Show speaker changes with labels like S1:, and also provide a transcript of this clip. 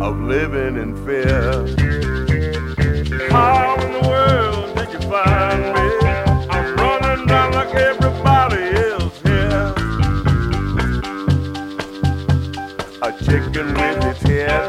S1: of living in fear. How in the world did you find me? I'm running down like everybody else here. A chicken with its head